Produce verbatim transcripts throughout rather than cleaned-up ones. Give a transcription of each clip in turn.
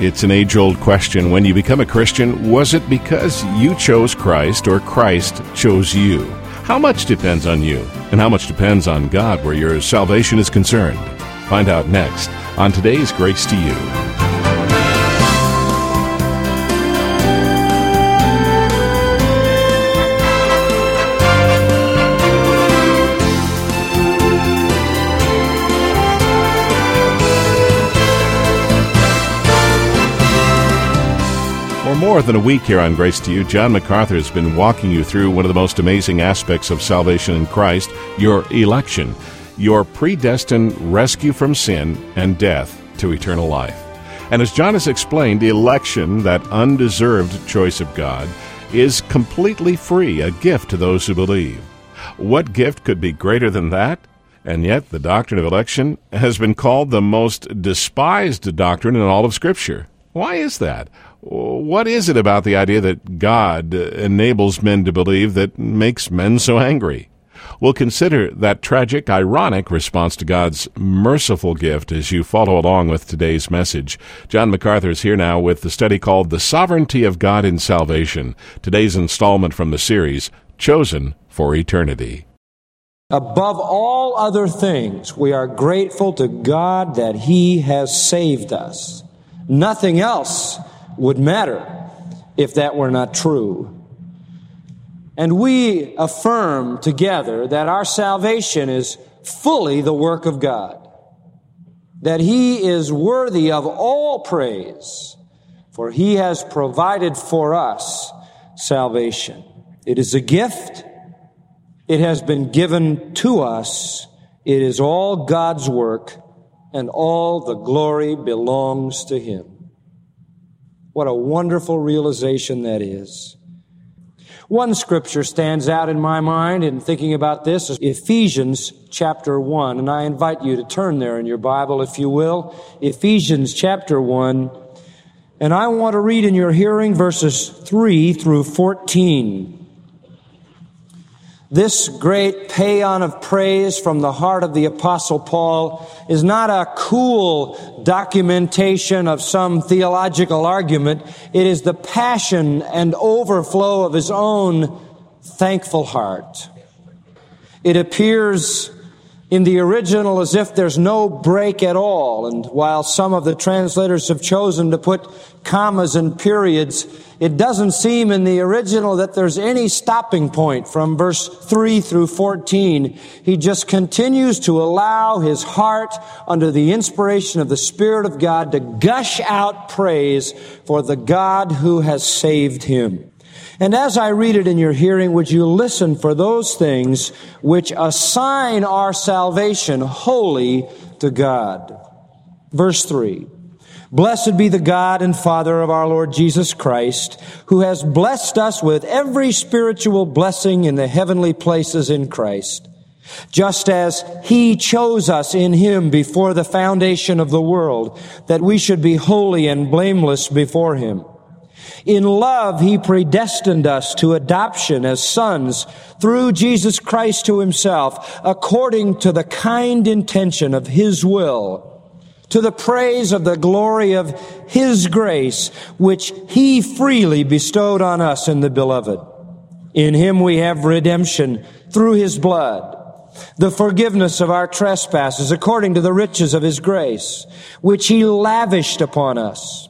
It's an age-old question. When you become a Christian, was it because you chose Christ or Christ chose you? How much depends on you, and how much depends on God where your salvation is concerned? Find out next on today's Grace to You. For more than a week here on Grace to You, John MacArthur has been walking you through one of the most amazing aspects of salvation in Christ, your election, your predestined rescue from sin and death to eternal life. And as John has explained, the election, that undeserved choice of God, is completely free, a gift to those who believe. What gift could be greater than that? And yet the doctrine of election has been called the most despised doctrine in all of Scripture. Why is that? What is it about the idea that God enables men to believe that makes men so angry? We'll consider that tragic, ironic response to God's merciful gift as you follow along with today's message. John MacArthur is here now with the study called The Sovereignty of God in Salvation, today's installment from the series, Chosen for Eternity. Above all other things, we are grateful to God that He has saved us. Nothing else would matter if that were not true. And we affirm together that our salvation is fully the work of God, that He is worthy of all praise, for He has provided for us salvation. It is a gift. It has been given to us. It is all God's work, and all the glory belongs to Him. What a wonderful realization that is. One scripture stands out in my mind in thinking about this, is Ephesians chapter one, and I invite you to turn there in your Bible, if you will. Ephesians chapter one, and I want to read in your hearing verses three through fourteen. This great paean of praise from the heart of the Apostle Paul is not a cool documentation of some theological argument. It is the passion and overflow of his own thankful heart. It appears in the original as if there's no break at all, and while some of the translators have chosen to put commas and periods, it doesn't seem in the original that there's any stopping point from verse three through fourteen. He just continues to allow his heart, under the inspiration of the Spirit of God, to gush out praise for the God who has saved him. And as I read it in your hearing, would you listen for those things which assign our salvation wholly to God? Verse three. Blessed be the God and Father of our Lord Jesus Christ, who has blessed us with every spiritual blessing in the heavenly places in Christ, just as He chose us in Him before the foundation of the world, that we should be holy and blameless before Him. In love, He predestined us to adoption as sons through Jesus Christ to Himself, according to the kind intention of His will, to the praise of the glory of His grace, which He freely bestowed on us in the Beloved. In Him we have redemption through His blood, the forgiveness of our trespasses, according to the riches of His grace, which He lavished upon us.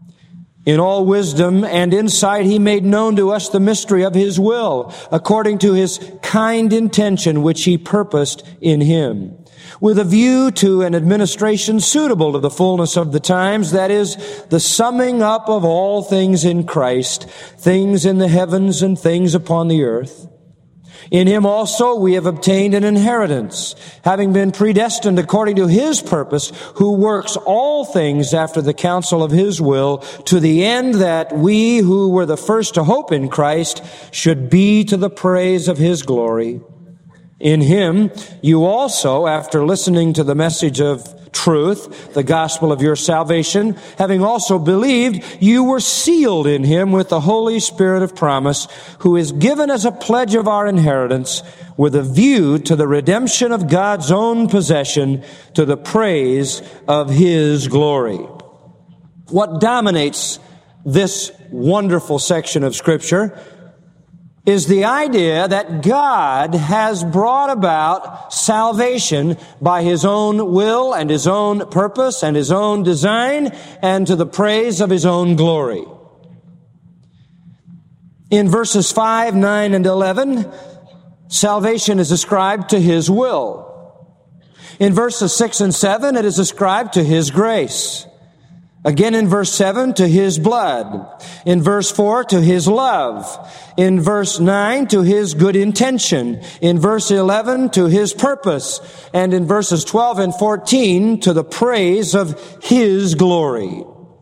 In all wisdom and insight, He made known to us the mystery of His will, according to His kind intention, which He purposed in Him, with a view to an administration suitable to the fullness of the times, that is, the summing up of all things in Christ, things in the heavens and things upon the earth. In Him also we have obtained an inheritance, having been predestined according to His purpose, who works all things after the counsel of His will, to the end that we who were the first to hope in Christ should be to the praise of His glory. In Him you also, after listening to the message of truth, the gospel of your salvation, having also believed, you were sealed in Him with the Holy Spirit of promise, who is given as a pledge of our inheritance, with a view to the redemption of God's own possession, to the praise of His glory. What dominates this wonderful section of Scripture is the idea that God has brought about salvation by His own will and His own purpose and His own design and to the praise of His own glory. In verses five, nine, and eleven, salvation is ascribed to His will. In verses six and seven, it is ascribed to His grace. Again in verse seven, to His blood. In verse four, to His love. In verse nine, to His good intention. In verse eleven, to His purpose. And in verses twelve and fourteen, to the praise of His glory.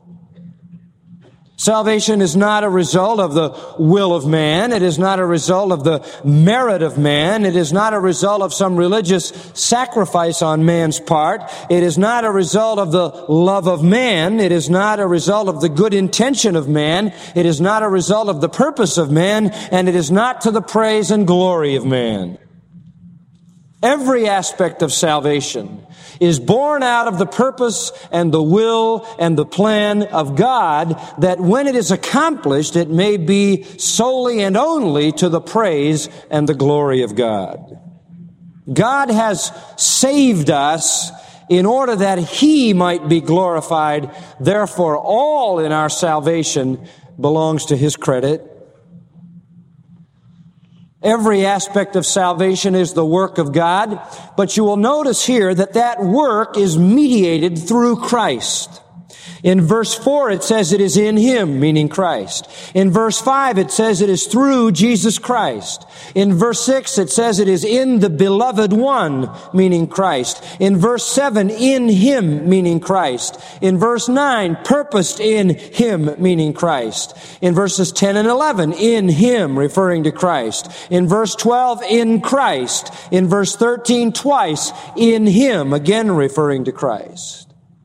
Salvation is not a result of the will of man. It is not a result of the merit of man. It is not a result of some religious sacrifice on man's part. It is not a result of the love of man. It is not a result of the good intention of man. It is not a result of the purpose of man. And it is not to the praise and glory of man. Every aspect of salvation is born out of the purpose and the will and the plan of God, that when it is accomplished, it may be solely and only to the praise and the glory of God. God has saved us in order that He might be glorified. Therefore, all in our salvation belongs to His credit. Every aspect of salvation is the work of God, but you will notice here that that work is mediated through Christ. In verse four, it says it is in Him, meaning Christ. In verse five, it says it is through Jesus Christ. In verse six, it says it is in the Beloved One, meaning Christ. In verse seven, in Him, meaning Christ. In verse nine, purposed in Him, meaning Christ. In verses ten and eleven, in Him, referring to Christ. In verse twelve, in Christ. In verse thirteen, twice, in Him, again referring to Christ.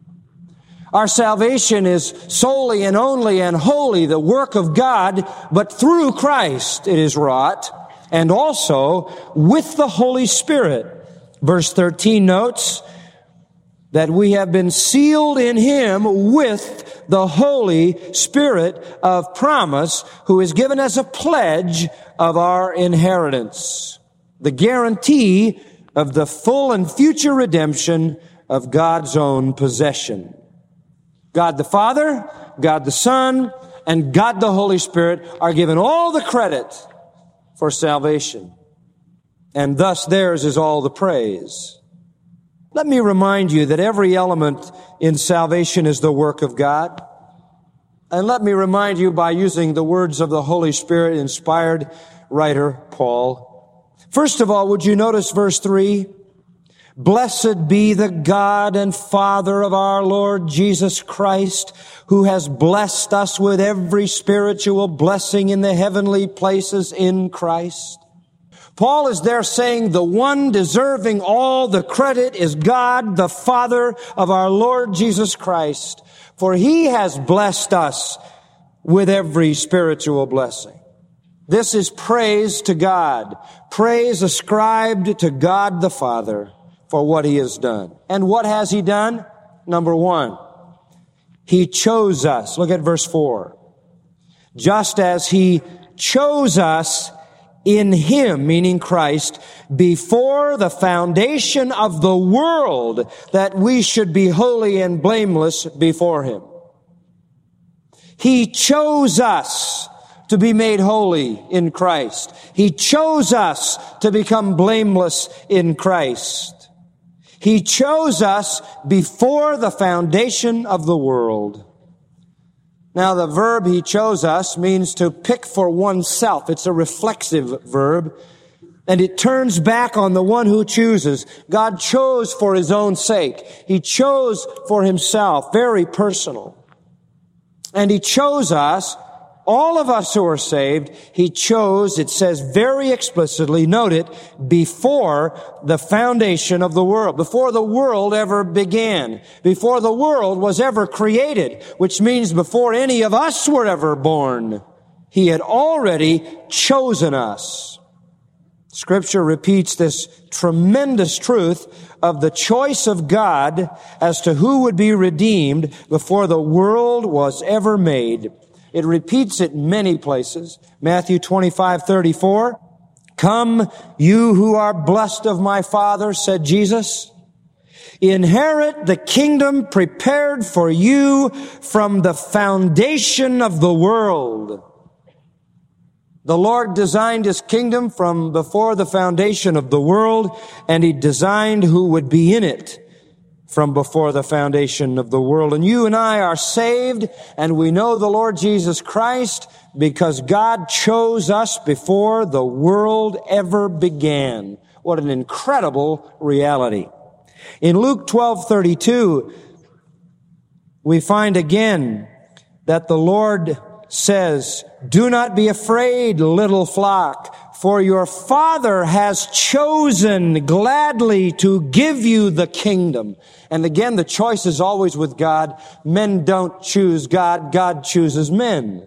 Our salvation is solely and only and wholly the work of God, but through Christ it is wrought, and also with the Holy Spirit. Verse thirteen notes that we have been sealed in Him with the Holy Spirit of promise, who is given as a pledge of our inheritance, the guarantee of the full and future redemption of God's own possession. God the Father, God the Son, and God the Holy Spirit are given all the credit for salvation. And thus theirs is all the praise. Let me remind you that every element in salvation is the work of God. And let me remind you by using the words of the Holy Spirit inspired writer Paul. First of all, would you notice verse three? Blessed be the God and Father of our Lord Jesus Christ, who has blessed us with every spiritual blessing in the heavenly places in Christ. Paul is there saying the one deserving all the credit is God, the Father of our Lord Jesus Christ, for He has blessed us with every spiritual blessing. This is praise to God, praise ascribed to God the Father for what He has done. And what has He done? Number one, He chose us. Look at verse four. Just as He chose us in Him, meaning Christ, before the foundation of the world, that we should be holy and blameless before Him. He chose us to be made holy in Christ. He chose us to become blameless in Christ. He chose us before the foundation of the world. Now, the verb He chose us means to pick for oneself. It's a reflexive verb, and it turns back on the one who chooses. God chose for His own sake. He chose for Himself, very personal. And He chose us, all of us who are saved, He chose, it says very explicitly, note it, before the foundation of the world, before the world ever began, before the world was ever created, which means before any of us were ever born, He had already chosen us. Scripture repeats this tremendous truth of the choice of God as to who would be redeemed before the world was ever made. It repeats it in many places. Matthew twenty-five thirty-four. Come, you who are blessed of my Father, said Jesus. Inherit the kingdom prepared for you from the foundation of the world. The Lord designed His kingdom from before the foundation of the world, and He designed who would be in it from before the foundation of the world. And you and I are saved, and we know the Lord Jesus Christ because God chose us before the world ever began. What an incredible reality. In Luke twelve thirty-two, we find again that the Lord says, do not be afraid, little flock, for your Father has chosen gladly to give you the kingdom. And again, the choice is always with God. Men don't choose God. God chooses men.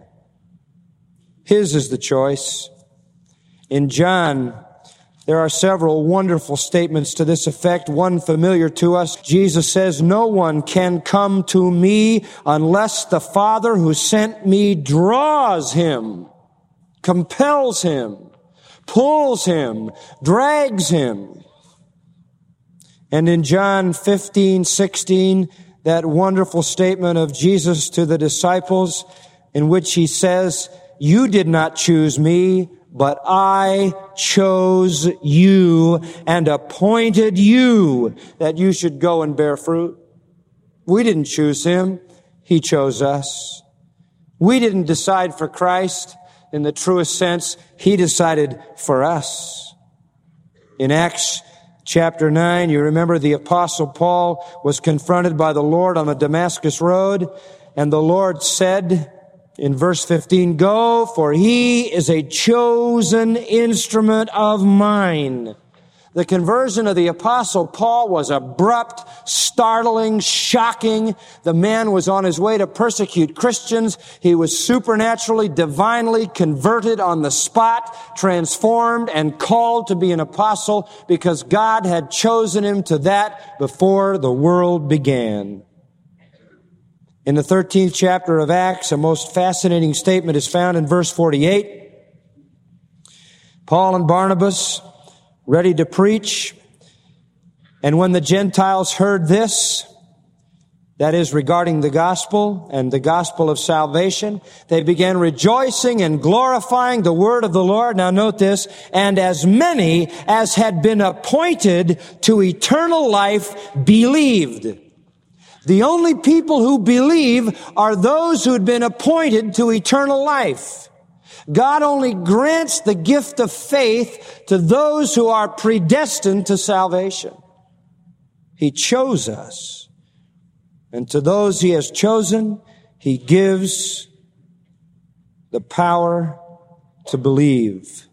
His is the choice. In John, there are several wonderful statements to this effect, one familiar to us. Jesus says, no one can come to me unless the Father who sent me draws him, compels him, pulls him, drags him. And in John fifteen sixteen, that wonderful statement of Jesus to the disciples in which He says, you did not choose me, but I chose you and appointed you that you should go and bear fruit. We didn't choose Him. He chose us. We didn't decide for Christ in the truest sense. He decided for us. In Acts chapter nine, you remember the Apostle Paul was confronted by the Lord on the Damascus road, and the Lord said, in verse fifteen, go, for he is a chosen instrument of mine. The conversion of the Apostle Paul was abrupt, startling, shocking. The man was on his way to persecute Christians. He was supernaturally, divinely converted on the spot, transformed, and called to be an apostle because God had chosen him to that before the world began. In the thirteenth chapter of Acts, a most fascinating statement is found in verse forty-eight. Paul and Barnabas, ready to preach, and when the Gentiles heard this, that is regarding the gospel and the gospel of salvation, they began rejoicing and glorifying the word of the Lord. Now note this, and as many as had been appointed to eternal life believed. The only people who believe are those who had been appointed to eternal life. God only grants the gift of faith to those who are predestined to salvation. He chose us. And to those He has chosen, He gives the power to believe.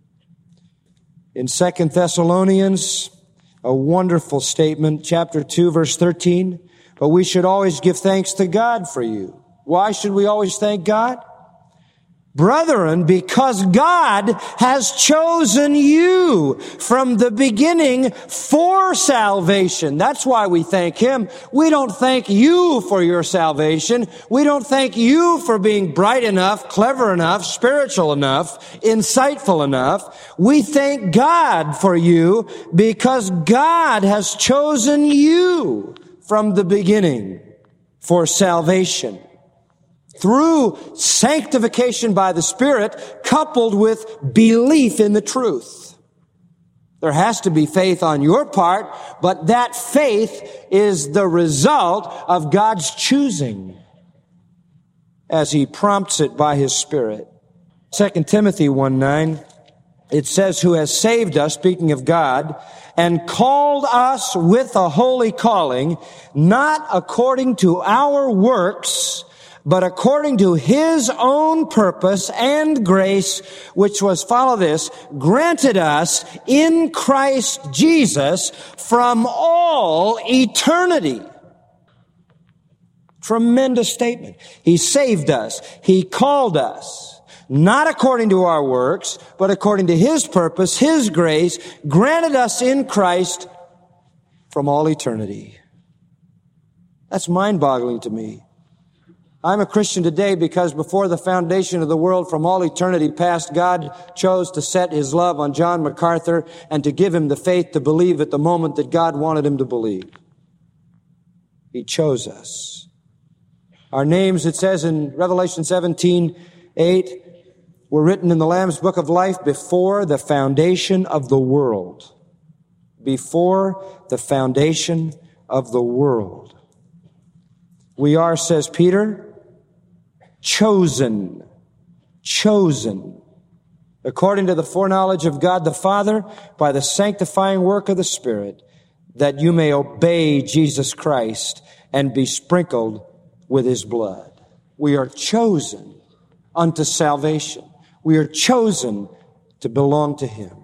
In Second Thessalonians, a wonderful statement, chapter two, verse thirteen, but we should always give thanks to God for you. Why should we always thank God? Brethren, because God has chosen you from the beginning for salvation. That's why we thank Him. We don't thank you for your salvation. We don't thank you for being bright enough, clever enough, spiritual enough, insightful enough. We thank God for you because God has chosen you from the beginning for salvation. Through sanctification by the Spirit, coupled with belief in the truth. There has to be faith on your part, but that faith is the result of God's choosing as He prompts it by His Spirit. Second Timothy one nine, it says, who has saved us, speaking of God, and called us with a holy calling, not according to our works, but according to His own purpose and grace, which was, follow this, granted us in Christ Jesus from all eternity. Tremendous statement. He saved us. He called us. not according to our works, but according to His purpose, His grace, granted us in Christ from all eternity. That's mind-boggling to me. I'm a Christian today because before the foundation of the world, from all eternity past, God chose to set His love on John MacArthur and to give him the faith to believe at the moment that God wanted him to believe. He chose us. Our names, it says in Revelation seventeen eight, were written in the Lamb's Book of Life before the foundation of the world. Before the foundation of the world. We are, says Peter, chosen, chosen, according to the foreknowledge of God the Father, by the sanctifying work of the Spirit, that you may obey Jesus Christ and be sprinkled with His blood. We are chosen unto salvation. We are chosen to belong to Him.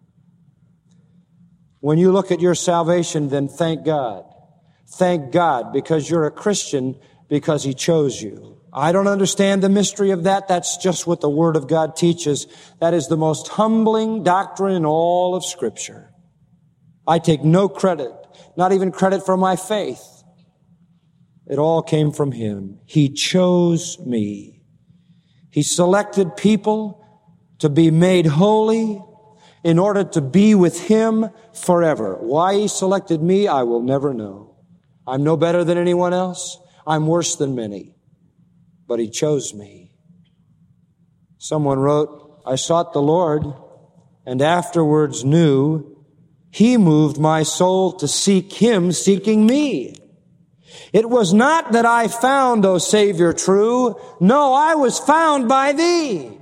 When you look at your salvation, then thank God. Thank God because you're a Christian because He chose you. I don't understand the mystery of that. That's just what the Word of God teaches. That is the most humbling doctrine in all of Scripture. I take no credit, not even credit for my faith. It all came from Him. He chose me. He selected people to be made holy in order to be with Him forever. Why He selected me, I will never know. I'm no better than anyone else. I'm worse than many. But He chose me. Someone wrote, I sought the Lord and afterwards knew He moved my soul to seek Him, seeking me. It was not that I found, O Savior, true. No, I was found by Thee.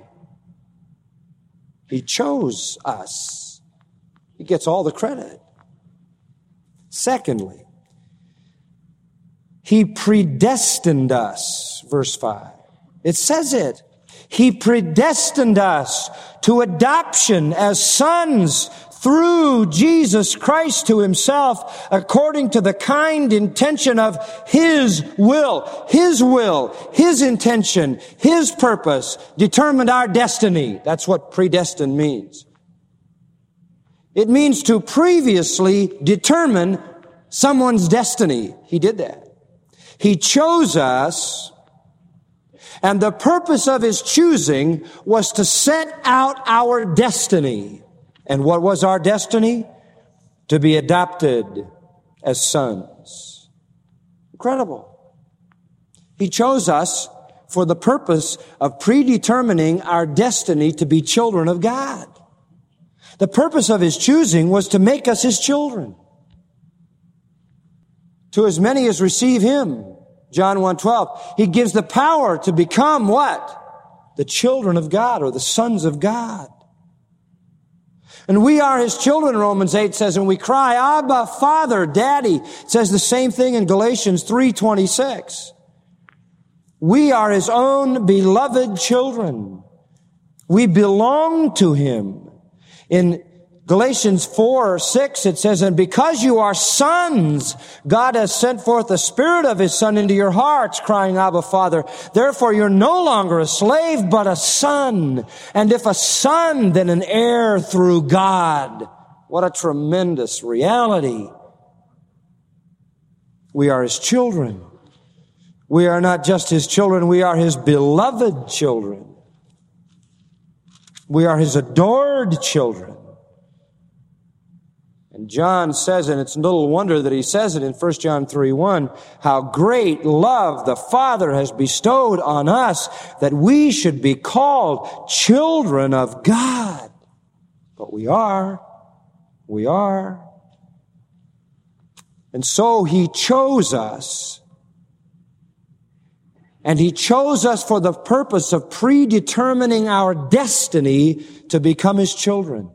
He chose us. He gets all the credit. Secondly, He predestined us, verse five. It says it. He predestined us to adoption as sons through Jesus Christ to Himself, according to the kind intention of His will. His will, His intention, His purpose determined our destiny. That's what predestined means. It means to previously determine someone's destiny. He did that. He chose us, and the purpose of His choosing was to set out our destiny. And what was our destiny? To be adopted as sons. Incredible. He chose us for the purpose of predetermining our destiny to be children of God. The purpose of His choosing was to make us His children. To as many as receive Him, John one twelve, He gives the power to become what? The children of God, or the sons of God. And we are His children, Romans eight says, and we cry, Abba, Father, Daddy. It says the same thing in Galatians three twenty-six. We are His own beloved children. We belong to Him. In Galatians four six, it says, and because you are sons, God has sent forth the Spirit of His Son into your hearts, crying, Abba, Father. Therefore, you're no longer a slave, but a son. And if a son, then an heir through God. What a tremendous reality. We are His children. We are not just His children, we are His beloved children. We are His adored children. And John says, and it's little wonder that he says it in First John three one, how great love the Father has bestowed on us that we should be called children of God. But we are. We are. And so He chose us. And He chose us for the purpose of predetermining our destiny to become His children.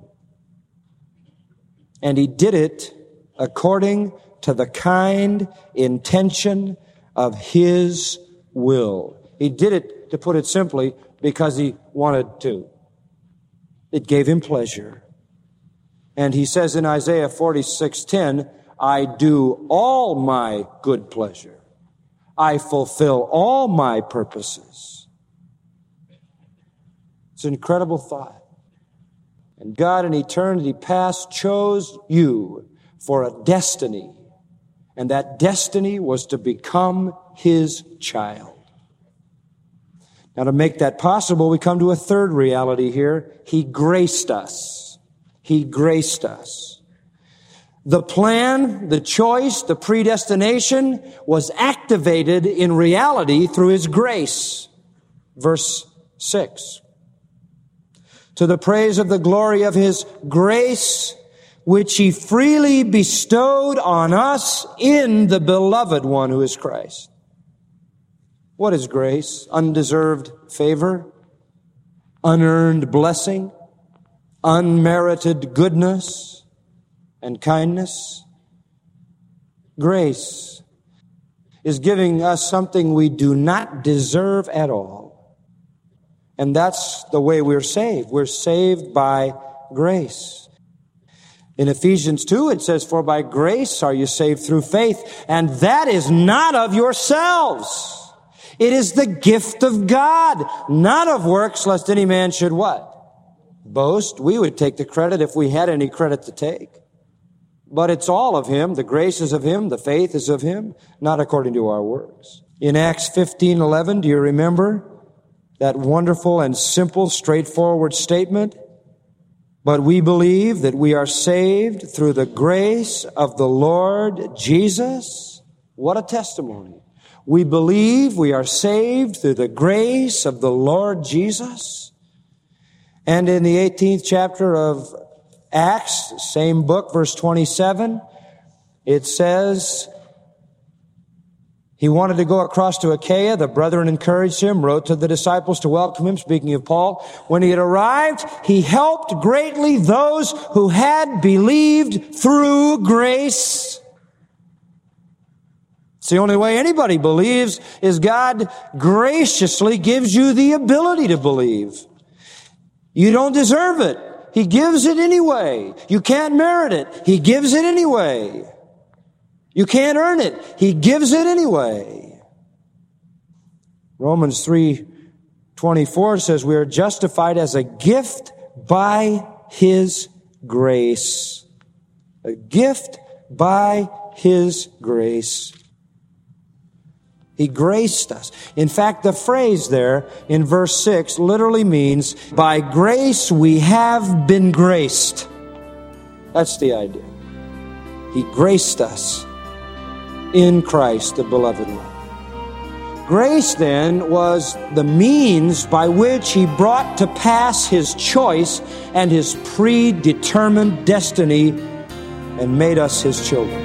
And He did it according to the kind intention of His will. He did it, to put it simply, because He wanted to. It gave Him pleasure. And He says in Isaiah forty-six ten, I do all my good pleasure. I fulfill all my purposes. It's an incredible thought. And God in eternity past chose you for a destiny. And that destiny was to become His child. Now, to make that possible, we come to a third reality here. He graced us. He graced us. The plan, the choice, the predestination was activated in reality through His grace. Verse six. To the praise of the glory of His grace, which He freely bestowed on us in the beloved one who is Christ. What is grace? Undeserved favor, unearned blessing, unmerited goodness and kindness. Grace is giving us something we do not deserve at all. And that's the way we're saved. We're saved by grace. In Ephesians two, it says, "For by grace are you saved through faith, and that is not of yourselves. It is the gift of God, not of works, lest any man should" what? Boast. We would take the credit if we had any credit to take. But it's all of Him. The grace is of Him. The faith is of Him, not according to our works. In Acts fifteen eleven, do you remember that wonderful and simple, straightforward statement? "But we believe that we are saved through the grace of the Lord Jesus." What a testimony. We believe we are saved through the grace of the Lord Jesus. And in the eighteenth chapter of Acts, same book, verse twenty-seven, it says, he wanted to go across to Achaia. The brethren encouraged him, wrote to the disciples to welcome him, speaking of Paul. When he had arrived, he helped greatly those who had believed through grace. It's the only way anybody believes, is God graciously gives you the ability to believe. You don't deserve it. He gives it anyway. You can't merit it. He gives it anyway. You can't earn it. He gives it anyway. Romans three twenty-four says we are justified as a gift by His grace. A gift by His grace. He graced us. In fact, the phrase there in verse six literally means, by grace we have been graced. That's the idea. He graced us in Christ, the beloved one. Grace, then, was the means by which He brought to pass His choice and His predetermined destiny and made us His children.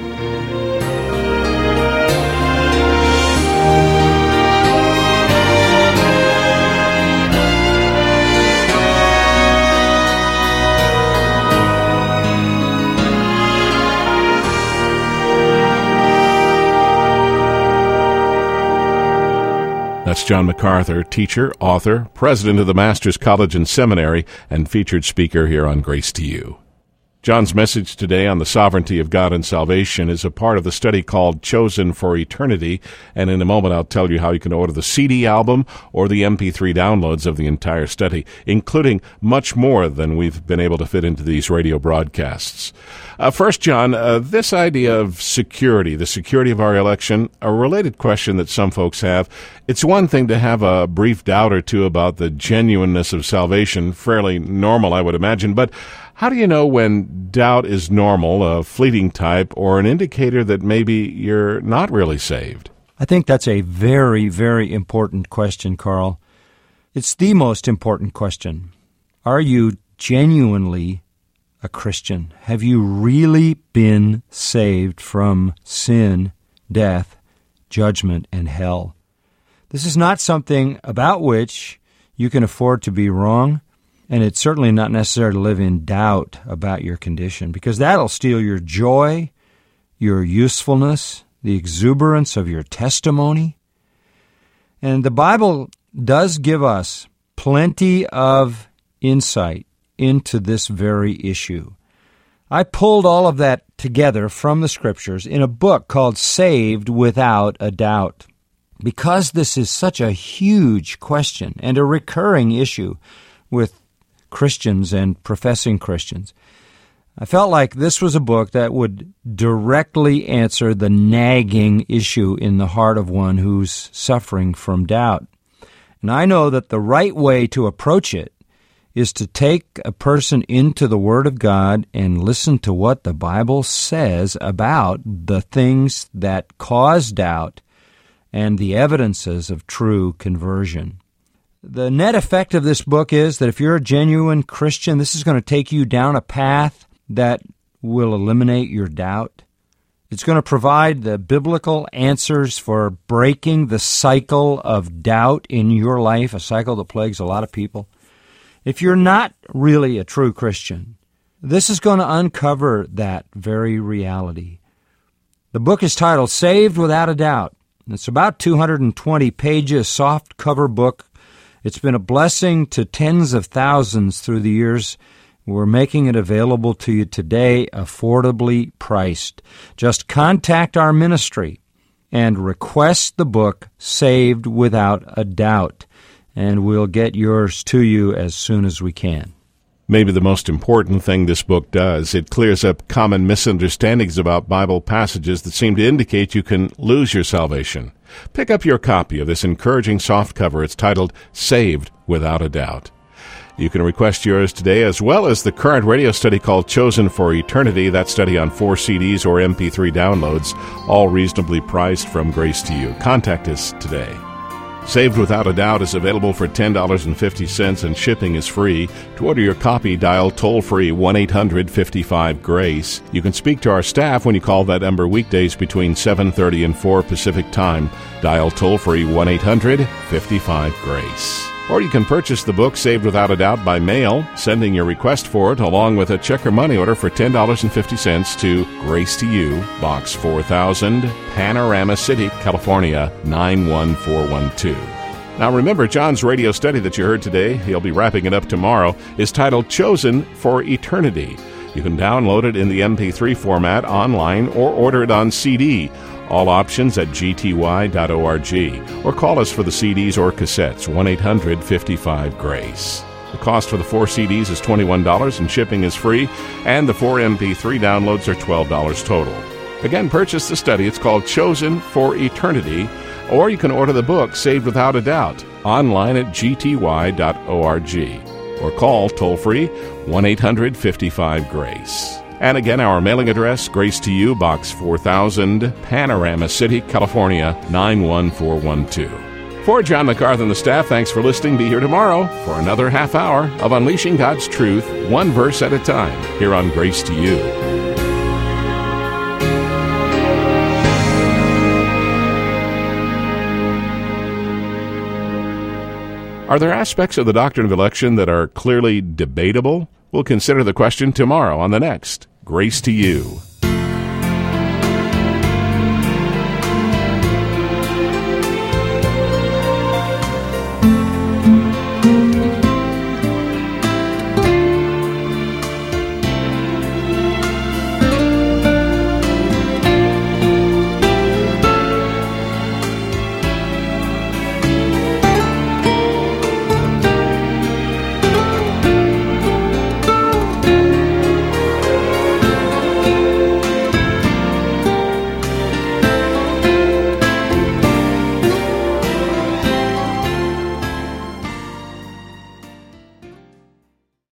That's John MacArthur, teacher, author, president of the Masters College and Seminary, and featured speaker here on Grace to You. John's message today on the sovereignty of God and salvation is a part of the study called Chosen for Eternity, and in a moment I'll tell you how you can order the C D album or the M P three downloads of the entire study, including much more than we've been able to fit into these radio broadcasts. Uh, first, John, uh, this idea of security, the security of our election, a related question that some folks have. It's one thing to have a brief doubt or two about the genuineness of salvation, fairly normal, I would imagine, but how do you know when doubt is normal, a fleeting type, or an indicator that maybe you're not really saved? I think that's a very, very important question, Carl. It's the most important question. Are you genuinely a Christian? Have you really been saved from sin, death, judgment, and hell? This is not something about which you can afford to be wrong, and it's certainly not necessary to live in doubt about your condition, because that'll steal your joy, your usefulness, the exuberance of your testimony. And the Bible does give us plenty of insight into this very issue. I pulled all of that together from the Scriptures in a book called Saved Without a Doubt. Because this is such a huge question and a recurring issue, with Christians and professing Christians. I felt like this was a book that would directly answer the nagging issue in the heart of one who's suffering from doubt. And I know that the right way to approach it is to take a person into the Word of God and listen to what the Bible says about the things that cause doubt and the evidences of true conversion. The net effect of this book is that if you're a genuine Christian, this is going to take you down a path that will eliminate your doubt. It's going to provide the biblical answers for breaking the cycle of doubt in your life, a cycle that plagues a lot of people. If you're not really a true Christian, this is going to uncover that very reality. The book is titled Saved Without a Doubt. It's about two hundred twenty pages, soft cover book. It's been a blessing to tens of thousands through the years. We're making it available to you today, affordably priced. Just contact our ministry and request the book Saved Without a Doubt, and we'll get yours to you as soon as we can. Maybe the most important thing this book does, it clears up common misunderstandings about Bible passages that seem to indicate you can lose your salvation. Pick up your copy of this encouraging softcover. It's titled Saved Without a Doubt. You can request yours today, as well as the current radio study called Chosen for Eternity. That study on four C Ds or M P three downloads, all reasonably priced from Grace to You. Contact us today. Saved Without a Doubt is available for ten dollars and fifty cents, and shipping is free. To order your copy, dial toll-free one eight hundred fifty-five GRACE. You can speak to our staff when you call that number weekdays between seven thirty and four Pacific Time. Dial toll-free one eight hundred fifty-five GRACE. Or you can purchase the book Saved Without a Doubt by mail, sending your request for it along with a check or money order for ten dollars and fifty cents to Grace to You, Box four thousand, Panorama City, California, nine one four one two. Now remember, John's radio study that you heard today, he'll be wrapping it up tomorrow, is titled Chosen for Eternity. You can download it in the M P three format online or order it on C D. All options at g t y dot org, or call us for the C Ds or cassettes, one eight hundred fifty-five GRACE. The cost for the four C Ds is twenty-one dollars and shipping is free, and the four M P three downloads are twelve dollars total. Again, purchase the study. It's called Chosen for Eternity, or you can order the book Saved Without a Doubt online at g t y dot org, or call toll-free one eight hundred fifty-five GRACE. And again, our mailing address, Grace to You, Box four thousand, Panorama City, California, nine one four one two. For John MacArthur and the staff, thanks for listening. Be here tomorrow for another half hour of Unleashing God's Truth, one verse at a time, here on Grace to You. Are there aspects of the doctrine of election that are clearly debatable? We'll consider the question tomorrow on the next Grace to You.